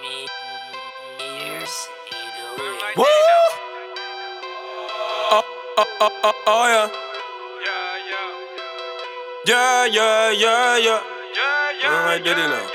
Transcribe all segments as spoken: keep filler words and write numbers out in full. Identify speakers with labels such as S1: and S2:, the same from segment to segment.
S1: Woo! Oh, oh, oh, oh, oh, yeah. Yeah, yeah, yeah, yeah. Feeling like Diddy now.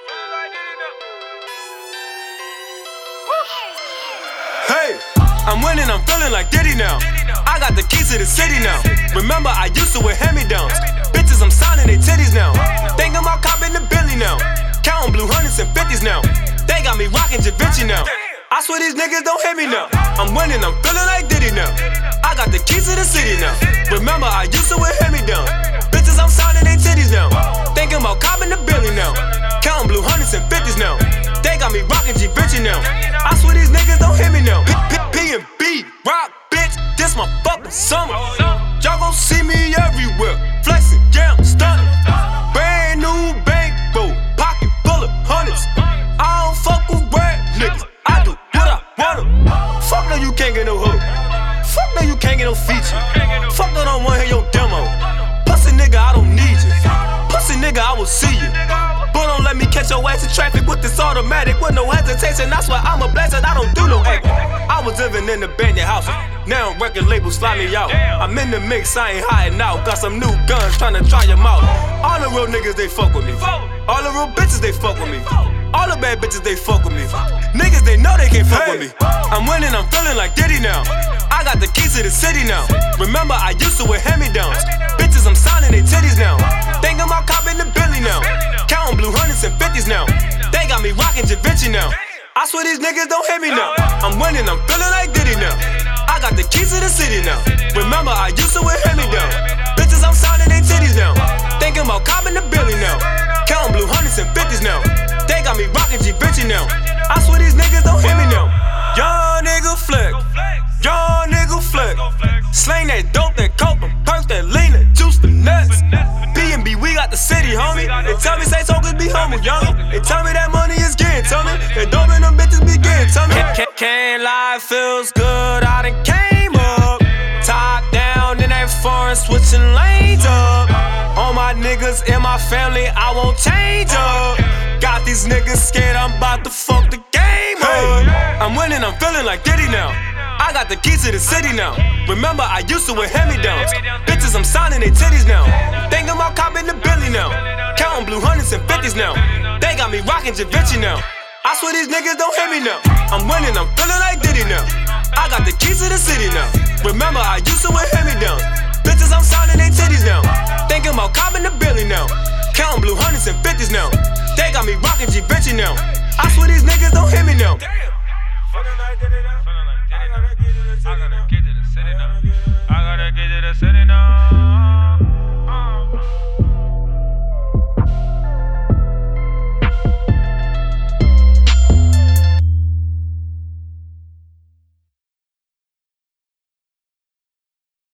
S1: Hey, I'm winning, I'm feeling like Diddy now. I got the keys to the city now. Remember, I used to wear hand-me-downs. Bitches, I'm signing they titties now. Thinking about copping the Billy now. Counting blue hundreds and fifties now. They got me rocking Javinci now. I swear these niggas don't hit me now. I'm winning, I'm feeling like Diddy now. I got the keys to the city now. Remember, I used to wear hand-me-downs. Bitches, I'm signing they titties now. Thinking about copping the Billy now. Counting blue hundreds and fifties now. They got me rocking Javinci now. I swear these niggas don't hit me now. P and B, rock, bitch, this my fucking summer. Y'all gon' see me everywhere, flexing, yeah, I'm stunning. Brand new bankroll, pocket full of hundreds. I don't fuck with rap niggas, I do what I wanna. Fuck no, you can't get no hook. Fuck no, you can't get no feature. Fuck no, don't wanna hear your demo. Pussy nigga, I don't need you. Pussy nigga, I will see you. But don't let me catch your ass in traffic with this automatic with no hesitation. I swear I'm a blessing, I don't do no acting. I was living in abandoned houses. Now record labels fly me out. I'm in the mix, I ain't hiding out. Got some new guns tryna try them out. All the real niggas, they fuck with me. All the real bitches, they fuck with me. All the bad bitches, they fuck with me. Niggas, they know they can't fuck with me. I'm winning, I'm feeling like Diddy now. I got the keys to the city now. Remember, I used to wear hand-me-downs. Bitches, I'm signing they titties now. Thinking about copping the Billy now. Counting blue hundreds and fifties now. They got me rocking Javinci now. I swear these niggas don't hit me now. I'm winning, I'm feeling like Diddy now. I got the keys to the city now. Remember, I used to wear hand-me-downs. Bitches, I'm signing they titties now. Thinking about copping the Billy now. Counting blue hundreds and fifties now. They got me rocking Javinci now. I swear these niggas don't hit me now. Young nigga flex. Young nigga flex. Slang that dope, that coke, them perks, that lean, that juice, the nuts. B and B, we got the city, homie. They tell me say so good, be humble, youngin'. They tell me that money is getting, tell me that dope and them bitches be getting, tell me. Can't, can't lie, feels good, I done came up. Top down in that foreign, switching lanes up. All my niggas in my family, I won't change up. Got these niggas scared, I'm about to fuck the game up. I'm winning, I'm feeling like Diddy now. I got the keys to the city now. Remember, I used to wear hand-me-downs. Bitches, I'm signing they titties now. Thinking about copping the Billy now. Counting blue hundreds and fifties now. They got me rocking Javinci now. I swear these niggas don't hit me now. I'm winning, I'm feeling like Diddy now. I got the keys to the city now. Remember, I used to wear hand-me-downs. Bitches, I'm signing they titties now. Thinking about copping the Billy now. Counting blue hundreds and fifties now. They got me rocking Javinci now. I swear these niggas don't hit me now. I gotta get